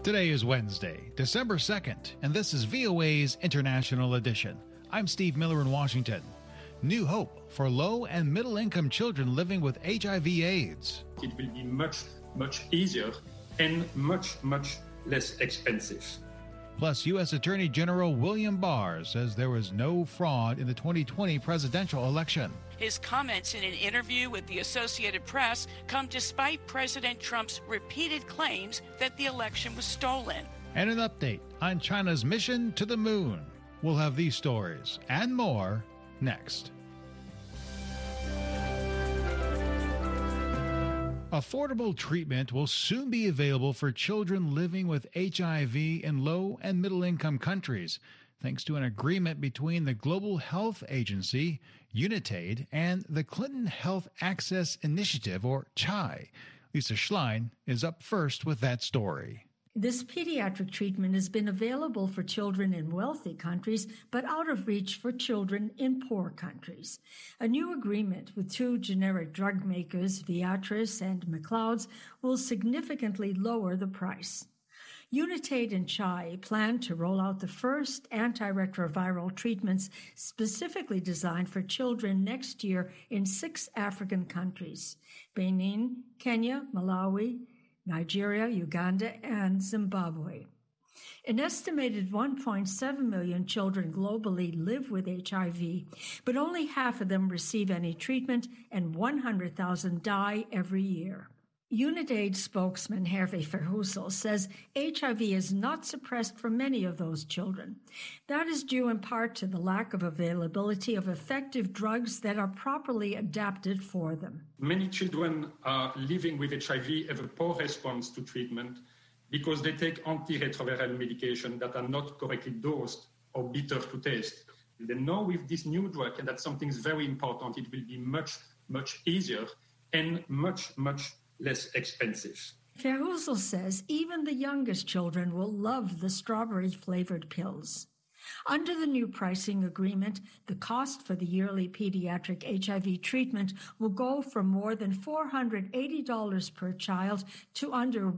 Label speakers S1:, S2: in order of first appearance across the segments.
S1: Today is Wednesday, December 2nd, and this is VOA's International Edition. I'm Steve Miller in Washington. New hope for low and middle-income children living with HIV/AIDS.
S2: It will be much easier and much less expensive.
S1: Plus, U.S. Attorney General William Barr says there was no fraud in the 2020 presidential election.
S3: His comments in an interview with the Associated Press come despite President Trump's repeated claims that the election was stolen.
S1: And an update on China's mission to the moon. We'll have these stories and more next. Affordable treatment will soon be available for children living with HIV in low and middle-income countries, thanks to an agreement between the Global Health Agency, UNITAID, and the Clinton Health Access Initiative, or CHI. Lisa Schlein is up first with that story.
S4: This pediatric treatment has been available for children in wealthy countries, but out of reach for children in poor countries. A new agreement with two generic drug makers, Viatris and McLeod's, will significantly lower the price. UNITAID and CHI plan to roll out the first antiretroviral treatments specifically designed for children next year in 6 African countries: Benin, Kenya, Malawi, Nigeria, Uganda, and Zimbabwe. An estimated 1.7 million children globally live with HIV, but only half of them receive any treatment, and 100,000 die every year. UNITAID spokesman Hervé Verhulst says HIV is not suppressed for many of those children. That is due in part to the lack of availability of effective drugs that are properly adapted for them.
S2: Many children are living with HIV have a poor response to treatment because they take antiretroviral medication that are not correctly dosed or bitter to taste. They know with this new drug, and that's something very important, it will be much easier and much less expensive.
S4: Verhulst says even the youngest children will love the strawberry-flavored pills. Under the new pricing agreement, the cost for the yearly pediatric HIV treatment will go from more than $480 per child to under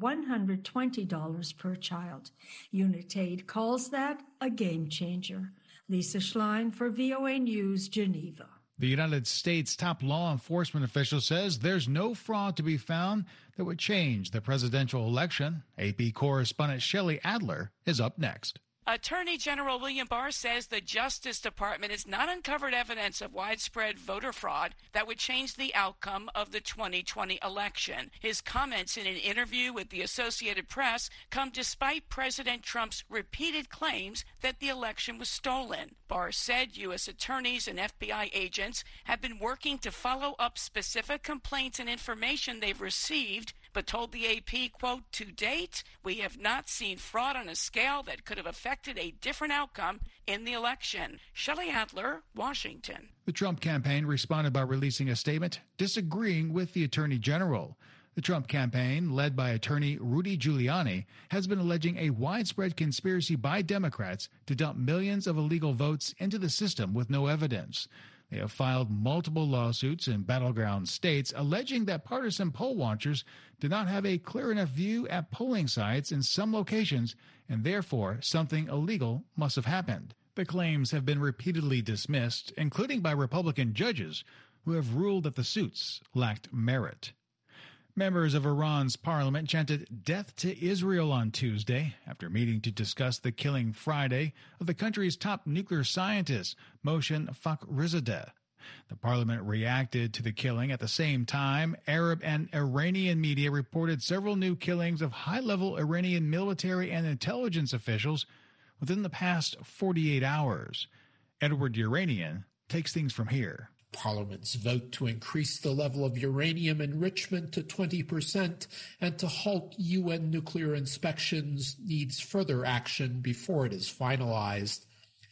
S4: $120 per child. UNITAID calls that a game changer. Lisa Schlein for VOA News, Geneva.
S1: The United States' top law enforcement official says there's no fraud to be found that would change the presidential election. AP correspondent Shelley Adler is up next.
S3: Attorney General William Barr says the Justice Department has not uncovered evidence of widespread voter fraud that would change the outcome of the 2020 election. His comments in an interview with the Associated Press come despite President Trump's repeated claims that the election was stolen. Barr said U.S. attorneys and FBI agents have been working to follow up specific complaints and information they've received, but told the AP, quote, "To date, we have not seen fraud on a scale that could have affected a different outcome in the election." Shelley Adler, Washington.
S1: The Trump campaign responded by releasing a statement disagreeing with the Attorney General. The Trump campaign, led by attorney Rudy Giuliani, has been alleging a widespread conspiracy by Democrats to dump millions of illegal votes into the system with no evidence. They have filed multiple lawsuits in battleground states alleging that partisan poll watchers did not have a clear enough view at polling sites in some locations, and therefore something illegal must have happened. The claims have been repeatedly dismissed, including by Republican judges who have ruled that the suits lacked merit. Members of Iran's parliament chanted "Death to Israel" on Tuesday after meeting to discuss the killing Friday of the country's top nuclear scientist, Mohsen Fakhrizadeh. The parliament reacted to the killing. At the same time, Arab and Iranian media reported several new killings of high-level Iranian military and intelligence officials within the past 48 hours. Edward Uranian takes things from here.
S5: Parliament's vote to increase the level of uranium enrichment to 20% and to halt UN nuclear inspections needs further action before it is finalized.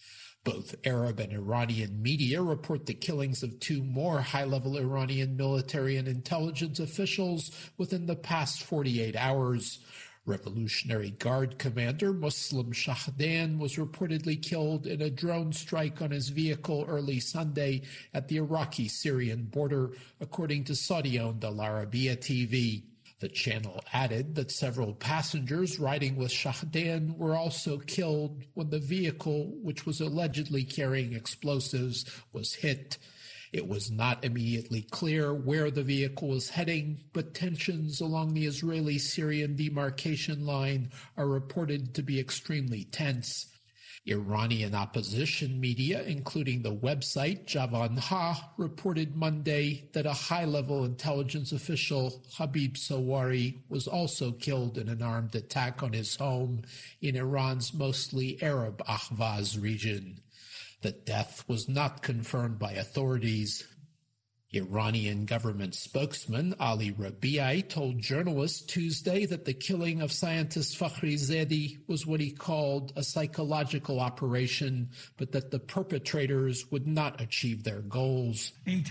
S5: Both Arab and Iranian media report the killings of 2 more high-level Iranian military and intelligence officials within the past 48 hours. Revolutionary Guard commander Muslim Shahdan was reportedly killed in a drone strike on his vehicle early Sunday at the Iraqi-Syrian border, according to Saudi-owned Al Arabiya TV. The channel added that several passengers riding with Shahden were also killed when the vehicle, which was allegedly carrying explosives, was hit. It was not immediately clear where the vehicle was heading, but tensions along the Israeli-Syrian demarcation line are reported to be extremely tense. Iranian opposition media, including the website Javan Ha, reported Monday that a high-level intelligence official, Habib Sawari, was also killed in an armed attack on his home in Iran's mostly Arab Ahvaz region. The death was not confirmed by authorities. Iranian government spokesman Ali Rabiei told journalists Tuesday that the killing of scientist Fakhrizadeh was what he called a psychological operation, but that the perpetrators would not achieve their goals. He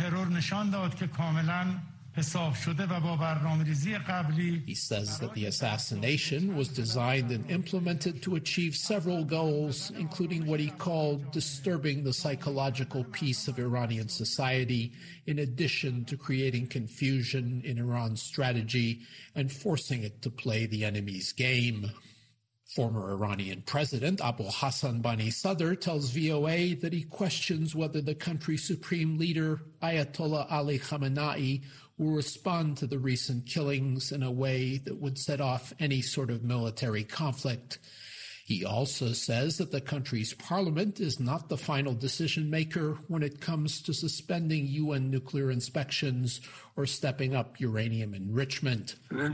S5: says that the assassination was designed and implemented to achieve several goals, including what he called disturbing the psychological peace of Iranian society, in addition to creating confusion in Iran's strategy and forcing it to play the enemy's game. Former Iranian President Abul Hassan Bani Sadr tells VOA that he questions whether the country's supreme leader, Ayatollah Ali Khamenei, will respond to the recent killings in a way that would set off any sort of military conflict. He also says that the country's parliament is not the final decision maker when it comes to suspending UN nuclear inspections or stepping up uranium enrichment.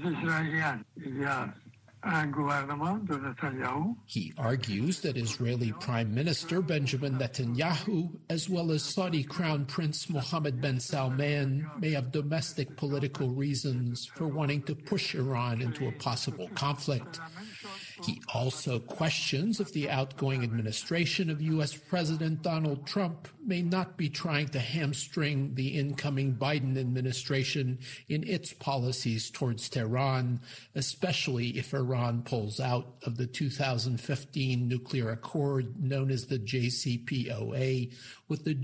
S5: He argues that Israeli Prime Minister Benjamin Netanyahu, as well as Saudi Crown Prince Mohammed bin Salman, may have domestic political reasons for wanting to push Iran into a possible conflict. He also questions if the outgoing administration of U.S. President Donald Trump may not be trying to hamstring the incoming Biden administration in its policies towards Tehran, especially if Iran pulls out of the 2015 nuclear accord known as the JCPOA with the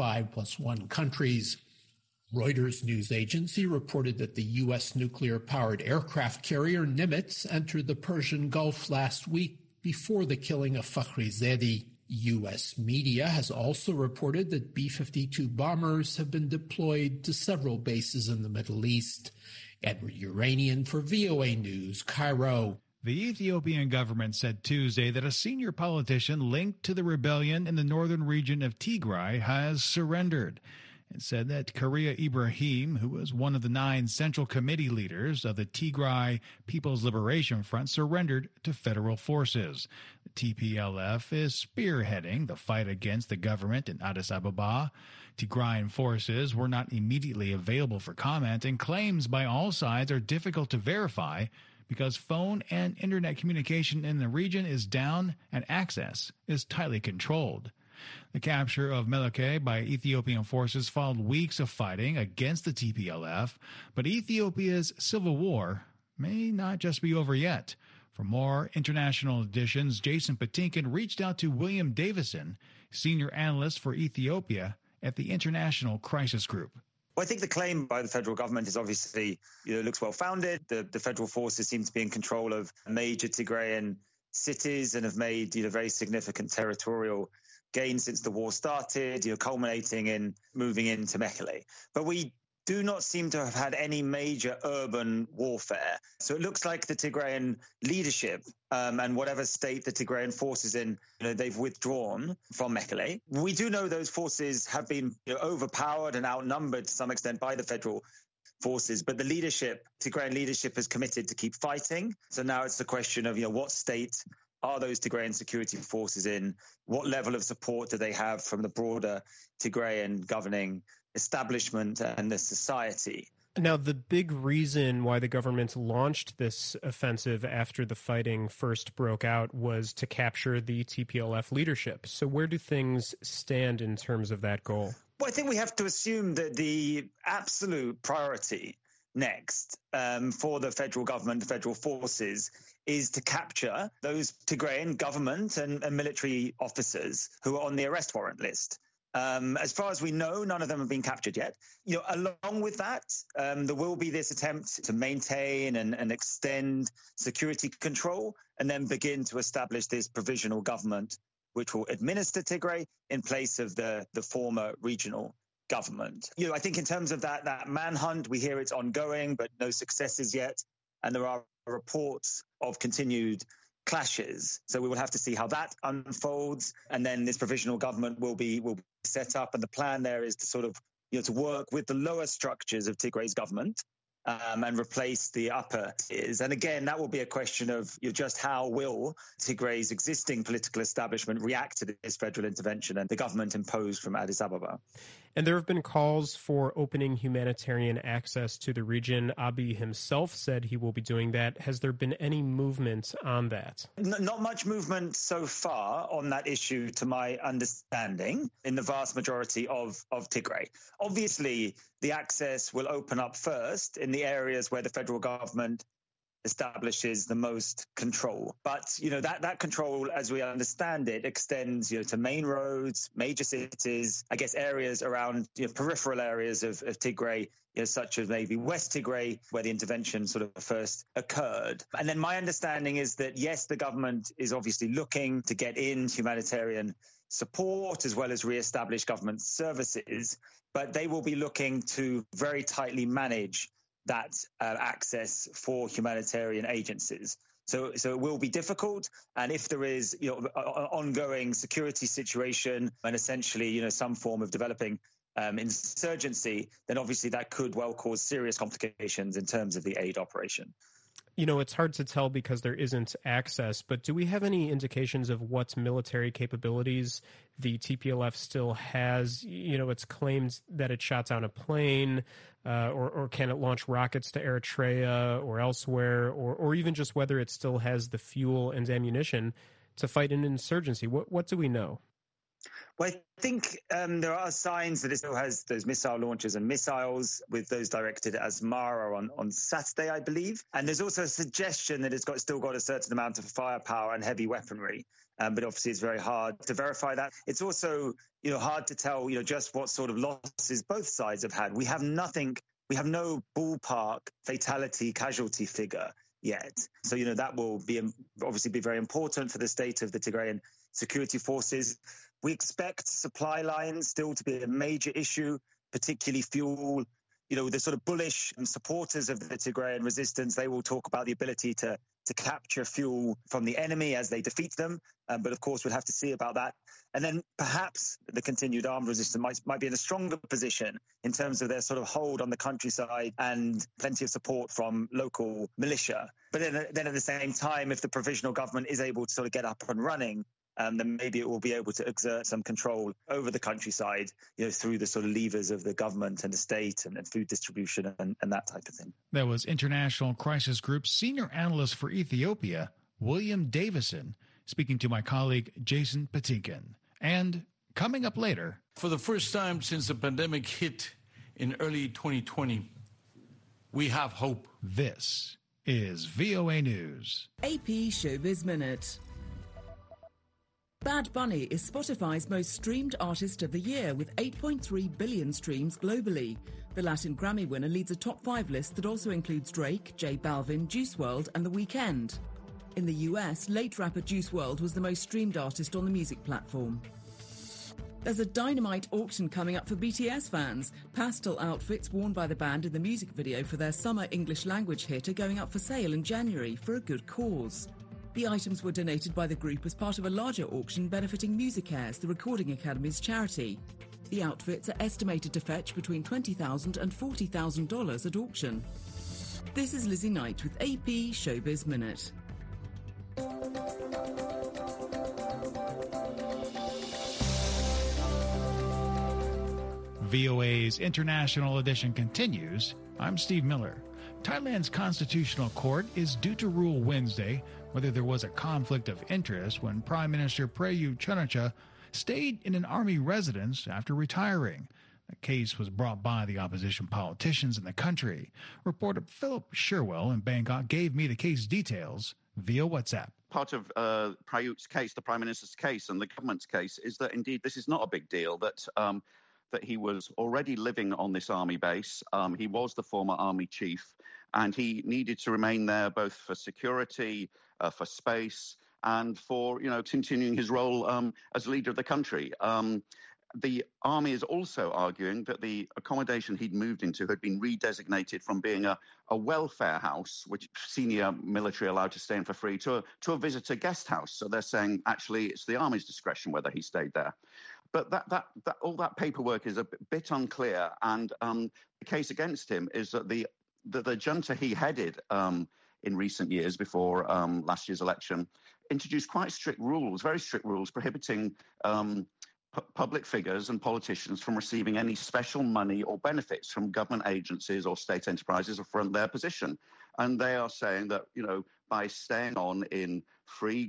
S5: G5+1 countries. Reuters news agency reported that the U.S. nuclear-powered aircraft carrier Nimitz entered the Persian Gulf last week before the killing of Fakhrizadeh. U.S. media has also reported that B-52 bombers have been deployed to several bases in the Middle East. Edward Uranian for VOA News, Cairo.
S1: The Ethiopian government said Tuesday that a senior politician linked to the rebellion in the northern region of Tigray has surrendered. It said that Karia Ibrahim, who was one of the 9 Central Committee leaders of the Tigray People's Liberation Front, surrendered to federal forces. The TPLF is spearheading the fight against the government in Addis Ababa. Tigrayan forces were not immediately available for comment, and claims by all sides are difficult to verify because phone and internet communication in the region is down and access is tightly controlled. The capture of Mekelle by Ethiopian forces followed weeks of fighting against the TPLF, but Ethiopia's civil war may not just be over yet. For more international editions, Jason Patinkin reached out to William Davison, senior analyst for Ethiopia at the International Crisis Group.
S6: Well, I think the claim by the federal government is obviously, looks well-founded. The federal forces seem to be in control of major Tigrayan cities and have made, very significant territorial gains since the war started, culminating in moving into Mekelle. But we do not seem to have had any major urban warfare. So it looks like the Tigrayan leadership and whatever state the Tigrayan forces in, they've withdrawn from Mekelle. We do know those forces have been overpowered and outnumbered to some extent by the federal forces, but the Tigrayan leadership has committed to keep fighting. So now it's the question of, what state are those Tigrayan security forces in? What level of support do they have from the broader Tigrayan governing establishment and the society?
S7: Now, the big reason why the government launched this offensive after the fighting first broke out was to capture the TPLF leadership. So where do things stand in terms of that goal?
S6: Well, I think we have to assume that the absolute priority next for the federal government, the federal forces, is to capture those Tigrayan government and military officers who are on the arrest warrant list. As far as we know, none of them have been captured yet. Along with that, there will be this attempt to maintain and extend security control and then begin to establish this provisional government which will administer Tigray in place of the former regional government. I think in terms of that manhunt, we hear it's ongoing, but no successes yet. And there are reports of continued clashes. So we will have to see how that unfolds. And then this provisional government will be set up. And the plan there is to sort of, to work with the lower structures of Tigray's government and replace the upper tiers. And again, that will be a question of just how will Tigray's existing political establishment react to this federal intervention and the government imposed from Addis Ababa.
S7: And there have been calls for opening humanitarian access to the region. Abiy himself said he will be doing that. Has there been any movement on that?
S6: Not much movement so far on that issue, to my understanding, in the vast majority of Tigray. Obviously, the access will open up first in the areas where the federal government establishes the most control. But, that control, as we understand it, extends, to main roads, major cities, I guess areas around, peripheral areas of Tigray, such as maybe West Tigray, where the intervention sort of first occurred. And then my understanding is that, yes, the government is obviously looking to get in humanitarian support as well as reestablish government services, but they will be looking to very tightly manage that access for humanitarian agencies. So it will be difficult. And if there is, an ongoing security situation and essentially, some form of developing insurgency, then obviously that could well cause serious complications in terms of the aid operation.
S7: It's hard to tell because there isn't access, but do we have any indications of what military capabilities the TPLF still has? It's claimed that it shot down a plane, or can it launch rockets to Eritrea or elsewhere, or even just whether it still has the fuel and ammunition to fight an insurgency. What do we know?
S6: Well, I think there are signs that it still has those missile launchers and missiles, with those directed at Asmara on Saturday, I believe. And there's also a suggestion that it's still got a certain amount of firepower and heavy weaponry. But obviously it's very hard to verify that. It's also, hard to tell, just what sort of losses both sides have had. We have no ballpark fatality casualty figure yet. So, that will obviously be very important for the state of the Tigrayan security forces. We expect supply lines still to be a major issue, particularly fuel. The sort of bullish supporters of the Tigrayan resistance, they will talk about the ability to capture fuel from the enemy as they defeat them. But of course, we'll have to see about that. And then perhaps the continued armed resistance might be in a stronger position in terms of their sort of hold on the countryside and plenty of support from local militia. But then at the same time, if the provisional government is able to sort of get up and running, then maybe it will be able to exert some control over the countryside, through the sort of levers of the government and the state and food distribution and that type of thing.
S1: That was International Crisis Group Senior Analyst for Ethiopia, William Davison, speaking to my colleague Jason Patinkin. And coming up later.
S8: For the first time since the pandemic hit in early 2020, we have hope.
S1: This is VOA News.
S9: AP Showbiz Minute. Bad Bunny is Spotify's most streamed artist of the year with 8.3 billion streams globally. The Latin Grammy winner leads a top 5 list that also includes Drake, J Balvin, Juice WRLD and The Weeknd. In the US, late rapper Juice WRLD was the most streamed artist on the music platform. There's a dynamite auction coming up for BTS fans. Pastel outfits worn by the band in the music video for their summer English language hit are going up for sale in January for a good cause. The items were donated by the group as part of a larger auction benefiting MusicCares, the Recording Academy's charity. The outfits are estimated to fetch between $20,000 and $40,000 at auction. This is Lizzie Knight with AP Showbiz Minute.
S1: VOA's International Edition continues. I'm Steve Miller. Thailand's Constitutional Court is due to rule Wednesday whether there was a conflict of interest when Prime Minister Prayut Chan-o-cha stayed in an army residence after retiring. A case was brought by the opposition politicians in the country. Reporter Philip Sherwell in Bangkok gave me the case details via WhatsApp.
S10: Part of Prayut's case, the Prime Minister's case and the government's case is that indeed this is not a big deal, that he was already living on this army base. He was the former army chief, and he needed to remain there both for security, for space, and for continuing his role as leader of the country. The army is also arguing that the accommodation he'd moved into had been redesignated from being a welfare house, which senior military allowed to stay in for free, to a visitor guest house. So they're saying, actually, it's the army's discretion whether he stayed there. But that all that paperwork is a bit unclear. And the case against him is that the junta he headed in recent years before last year's election introduced quite strict rules, very strict rules, prohibiting public figures and politicians from receiving any special money or benefits from government agencies or state enterprises from their position. And they are saying that, by staying on in free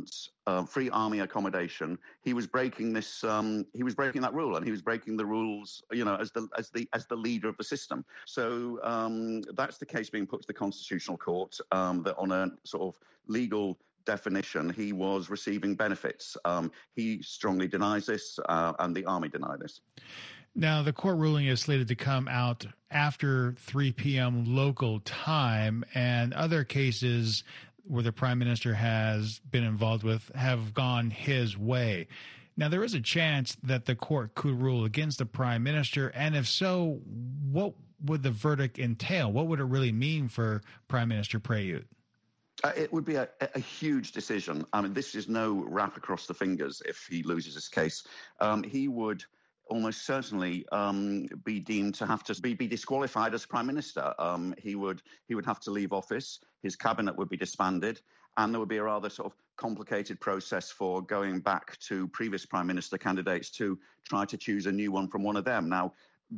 S10: army accommodation, he was breaking this. He was breaking that rule, and he was breaking the rules, as the leader of the system. So that's the case being put to the Constitutional Court, that on a sort of legal definition, he was receiving benefits. He strongly denies this, and the army deny this.
S1: Now, the court ruling is slated to come out after 3 p.m. local time, and other cases where the prime minister has been involved with have gone his way. Now, there is a chance that the court could rule against the prime minister, and if so, what would the verdict entail? What would it really mean for Prime Minister Prayut?
S10: It would be a huge decision. I mean, this is no wrap across the fingers if he loses his case. He would almost certainly be deemed to have to be disqualified as prime minister. He would have to leave office. His cabinet would be disbanded, and there would be a rather sort of complicated process for going back to previous prime minister candidates to try to choose a new one from one of them. Now,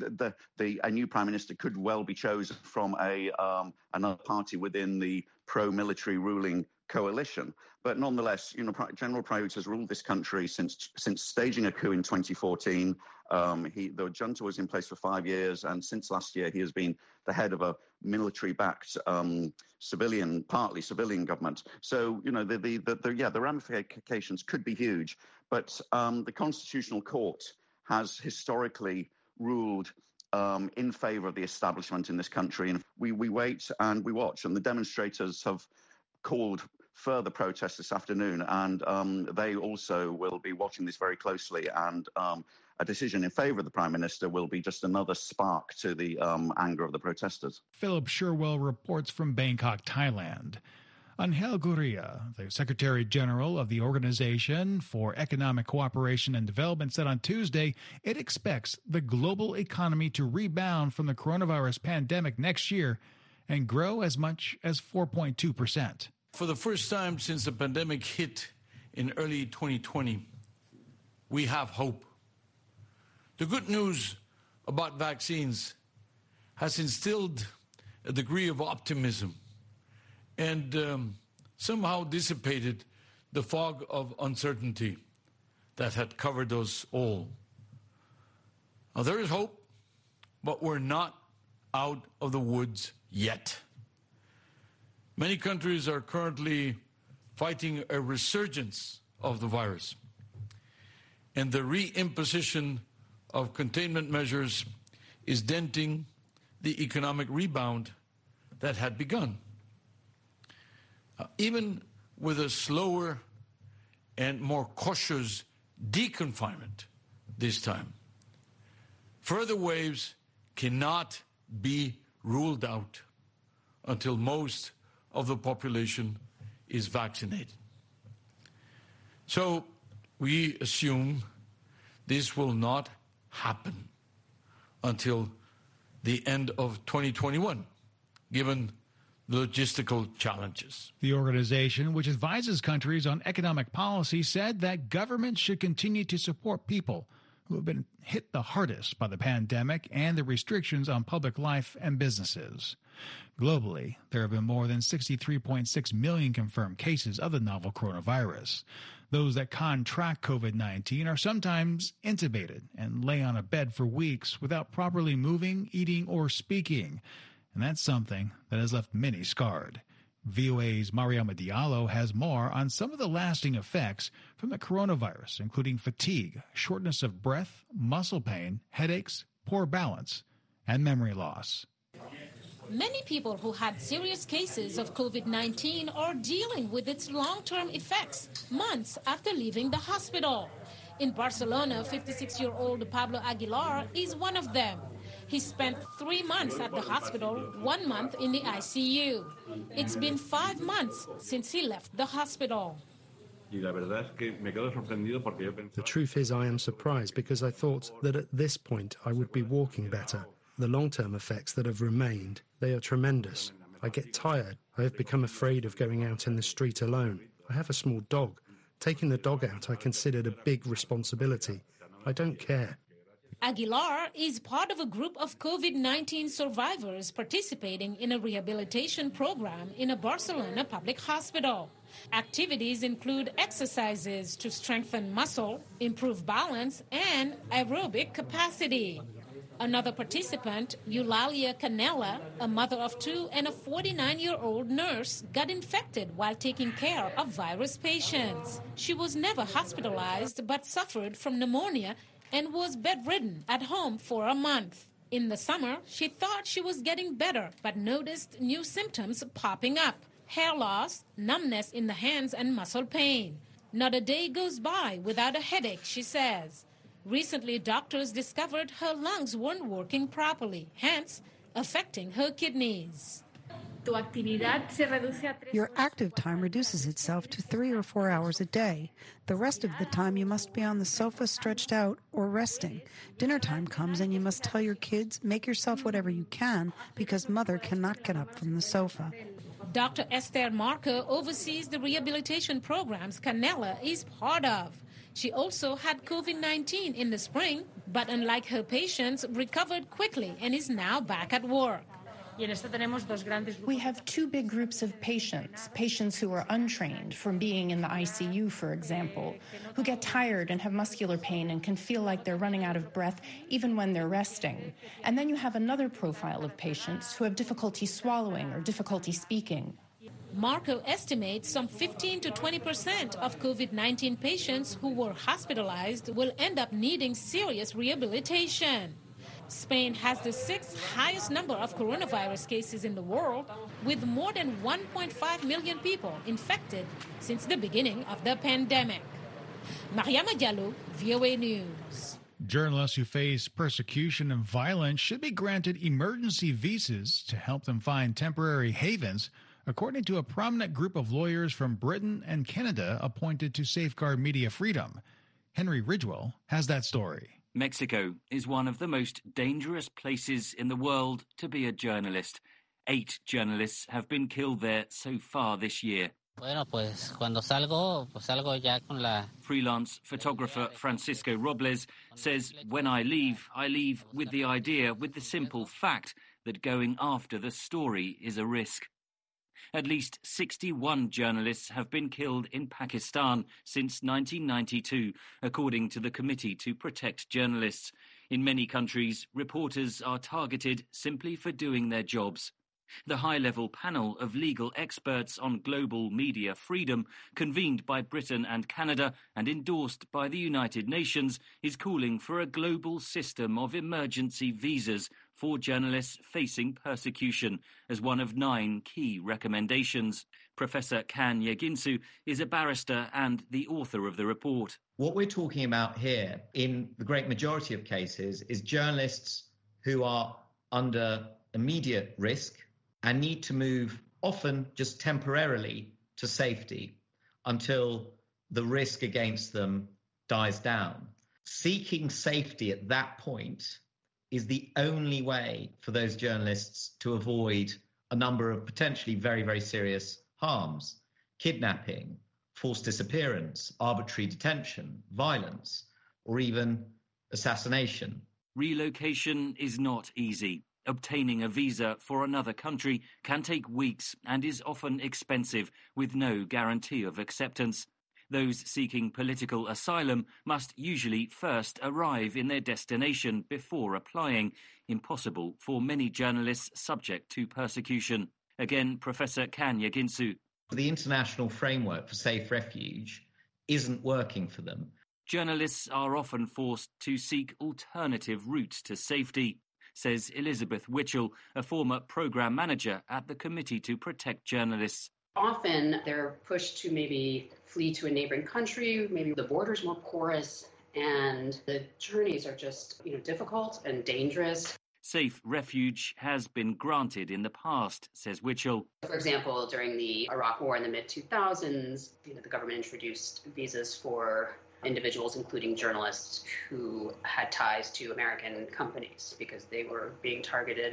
S10: a new prime minister could well be chosen from another party within the pro-military ruling coalition. But nonetheless, General Prayut has ruled this country since staging a coup in 2014. The junta was in place for 5 years, and since last year, he has been the head of a military-backed partly civilian government. So, the ramifications could be huge. But the Constitutional Court has historically ruled in favour of the establishment in this country. And we wait and we watch. And the demonstrators have called further protests this afternoon, and they also will be watching this very closely. And a decision in favour of the Prime Minister will be just another spark to the anger of the protesters.
S1: Philip Sherwell reports from Bangkok, Thailand. Angel Gurria, the Secretary General of the Organization for Economic Cooperation and Development, said on Tuesday it expects the global economy to rebound from the coronavirus pandemic next year and grow as much as 4.2%.
S8: For the first time since the pandemic hit in early 2020, we have hope. The good news about vaccines has instilled a degree of optimism and somehow dissipated the fog of uncertainty that had covered us all. Now, there is hope, but we're not out of the woods yet. Many countries are currently fighting a resurgence of the virus, and the reimposition of containment measures is denting the economic rebound that had begun. Even with a slower and more cautious deconfinement this time, further waves cannot be ruled out until most of the population is vaccinated. So we assume this will not happen until the end of 2021, given logistical challenges.
S1: The organization, which advises countries on economic policy, said that governments should continue to support people who have been hit the hardest by the pandemic and the restrictions on public life and businesses. Globally, there have been more than 63.6 million confirmed cases of the novel coronavirus. Those that contract COVID-19 are sometimes intubated and lay on a bed for weeks without properly moving, eating, or speaking. And that's something that has left many scarred. VOA's Mariama Diallo has more on some of the lasting effects from the coronavirus, including fatigue, shortness of breath, muscle pain, headaches, poor balance, and memory loss.
S11: Many people who had serious cases of COVID-19 are dealing with its long-term effects months after leaving the hospital. In Barcelona, 56-year-old Pablo Aguilar is one of them. He spent 3 months at the hospital, 1 month in the ICU. It's been 5 months since he left the hospital.
S12: The truth is I am surprised because I thought that at this point I would be walking better. The long-term effects that have remained, they are tremendous. I get tired. I have become afraid of going out in the street alone. I have a small dog. Taking the dog out I considered a big responsibility. I don't care.
S11: Aguilar is part of a group of COVID-19 survivors participating in a rehabilitation program in a Barcelona public hospital. Activities include exercises to strengthen muscle, improve balance, and aerobic capacity. Another participant, Eulalia Canella, a mother of 2 and a 49-year-old nurse, got infected while taking care of virus patients. She was never hospitalized but suffered from pneumonia and was bedridden at home for a month. In the summer, she thought she was getting better, but noticed new symptoms popping up: hair loss, numbness in the hands, and muscle pain. Not a day goes by without a headache, she says. Recently, doctors discovered her lungs weren't working properly, hence affecting her kidneys.
S13: Your active time reduces itself to 3 or 4 hours a day. The rest of the time you must be on the sofa stretched out or resting. Dinner time comes and you must tell your kids, make yourself whatever you can because mother cannot get up from the sofa.
S11: Dr. Esther Marco oversees the rehabilitation programs Canella is part of. She also had COVID-19 in the spring, but unlike her patients, recovered quickly and is now back at work.
S14: We have 2 big groups of patients who are untrained from being in the ICU, for example, who get tired and have muscular pain and can feel like they're running out of breath even when they're resting. And then you have another profile of patients who have difficulty swallowing or difficulty speaking.
S11: Marco estimates some 15 to 20% of COVID-19 patients who were hospitalized will end up needing serious rehabilitation. Spain has the 6th highest number of coronavirus cases in the world, with more than 1.5 million people infected since the beginning of the pandemic. Mariama Diallo, VOA News.
S1: Journalists who face persecution and violence should be granted emergency visas to help them find temporary havens, according to a prominent group of lawyers from Britain and Canada appointed to safeguard media freedom. Henry Ridgwell has that story.
S15: Mexico is one of the most dangerous places in the world to be a journalist. 8 journalists have been killed there so far this year. Freelance photographer Francisco Robles says, when I leave with the idea, with the simple fact that going after the story is a risk. At least 61 journalists have been killed in Pakistan since 1992, according to the Committee to Protect Journalists. In many countries, reporters are targeted simply for doing their jobs. The high-level panel of legal experts on global media freedom, convened by Britain and Canada and endorsed by the United Nations, is calling for a global system of emergency visas for journalists facing persecution as one of 9 key recommendations. Professor Kan Yeginsu is a barrister and the author of the report.
S16: What we're talking about here, in the great majority of cases, is journalists who are under immediate risk and need to move, often just temporarily, to safety until the risk against them dies down. Seeking safety at that point is the only way for those journalists to avoid a number of potentially very, very serious harms: kidnapping, forced disappearance, arbitrary detention, violence, or even assassination.
S15: Relocation is not easy. Obtaining a visa for another country can take weeks and is often expensive, with no guarantee of acceptance. Those seeking political asylum must usually first arrive in their destination before applying, impossible for many journalists subject to persecution. Again, Professor Kanya Ginsu.
S16: The international framework for safe refuge isn't working for them.
S15: Journalists are often forced to seek alternative routes to safety, says Elizabeth Witchell, a former programme manager at the Committee to Protect Journalists.
S17: Often they're pushed to maybe flee to a neighboring country, maybe the border's more porous, and the journeys are just, difficult and dangerous.
S15: Safe refuge has been granted in the past, says Witchell.
S17: For example, during the Iraq War in the mid-2000s, the government introduced visas for individuals, including journalists, who had ties to American companies because they were being targeted.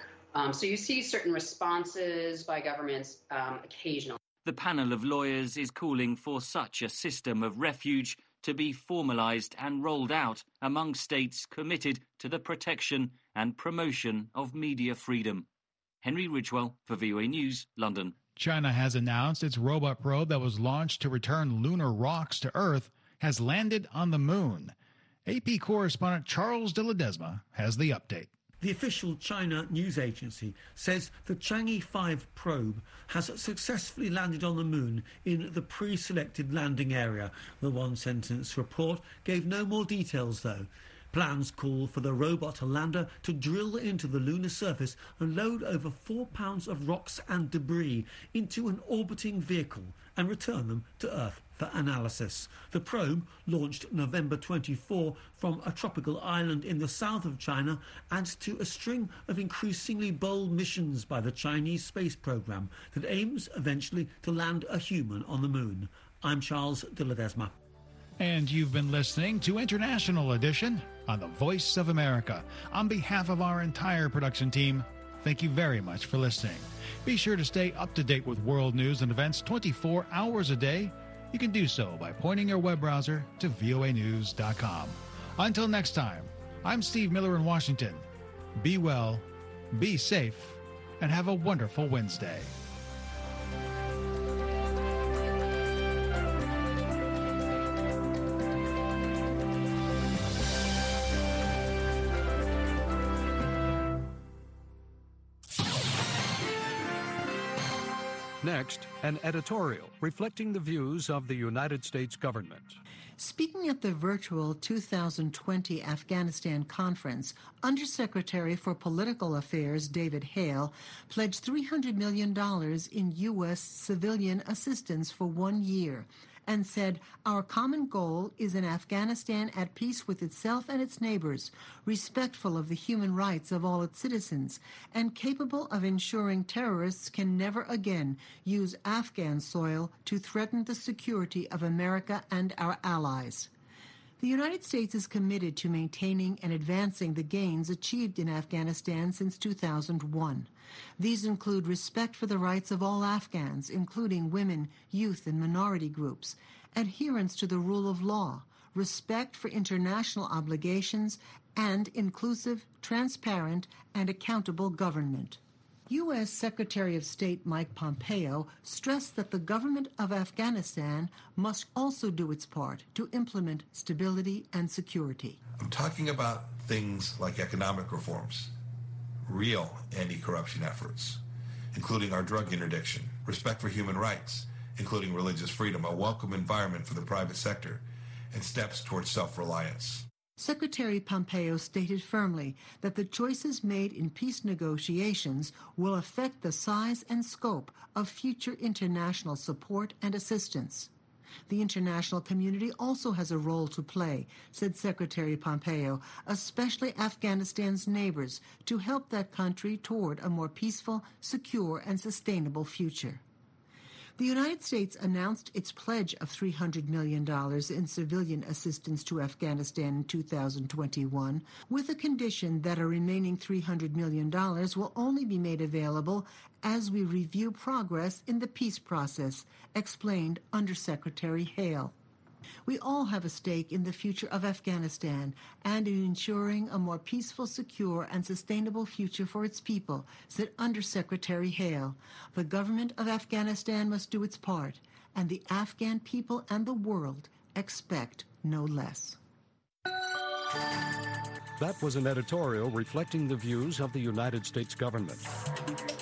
S17: So you see certain responses by governments occasionally.
S15: The panel of lawyers is calling for such a system of refuge to be formalised and rolled out among states committed to the protection and promotion of media freedom. Henry Ridgwell for VOA News, London.
S1: China has announced its robot probe that was launched to return lunar rocks to Earth has landed on the moon. AP correspondent Charles de Ledesma has the update.
S18: The official China news agency says the Chang'e 5 probe has successfully landed on the moon in the pre-selected landing area. The one-sentence report gave no more details, though. Plans call for the robot lander to drill into the lunar surface and load over 4 pounds of rocks and debris into an orbiting vehicle and return them to Earth for analysis. The probe, launched November 24 from a tropical island in the south of China, adds to a string of increasingly bold missions by the Chinese space program that aims eventually to land a human on the moon. I'm Charles de Ledesma.
S1: And you've been listening to International Edition on the Voice of America. On behalf of our entire production team, thank you very much for listening. Be sure to stay up to date with world news and events 24 hours a day. You can do so by pointing your web browser to voanews.com. Until next time, I'm Steve Miller in Washington. Be well, be safe, and have a wonderful Wednesday.
S19: Next, an editorial reflecting the views of the United States government.
S20: Speaking at the virtual 2020 Afghanistan conference, Undersecretary for Political Affairs David Hale pledged $300 million in U.S. civilian assistance for 1 year and said, "Our common goal is an Afghanistan at peace with itself and its neighbors, respectful of the human rights of all its citizens, and capable of ensuring terrorists can never again use Afghan soil to threaten the security of America and our allies." The United States is committed to maintaining and advancing the gains achieved in Afghanistan since 2001. These include respect for the rights of all Afghans, including women, youth, and minority groups, adherence to the rule of law, respect for international obligations, and inclusive, transparent, and accountable government. U.S. Secretary of State Mike Pompeo stressed that the government of Afghanistan must also do its part to implement stability and security.
S21: I'm talking about things like economic reforms, real anti-corruption efforts, including our drug interdiction, respect for human rights, including religious freedom, a welcome environment for the private sector, and steps towards self-reliance.
S20: Secretary Pompeo stated firmly that the choices made in peace negotiations will affect the size and scope of future international support and assistance. The international community also has a role to play, said Secretary Pompeo, especially Afghanistan's neighbors, to help that country toward a more peaceful, secure, and sustainable future. The United States announced its pledge of $300 million in civilian assistance to Afghanistan in 2021, with a condition that a remaining $300 million will only be made available as we review progress in the peace process, explained Undersecretary Hale. We all have a stake in the future of Afghanistan and in ensuring a more peaceful, secure, and sustainable future for its people, said Undersecretary Hale. The government of Afghanistan must do its part, and the Afghan people and the world expect no less.
S19: That was an editorial reflecting the views of the United States government.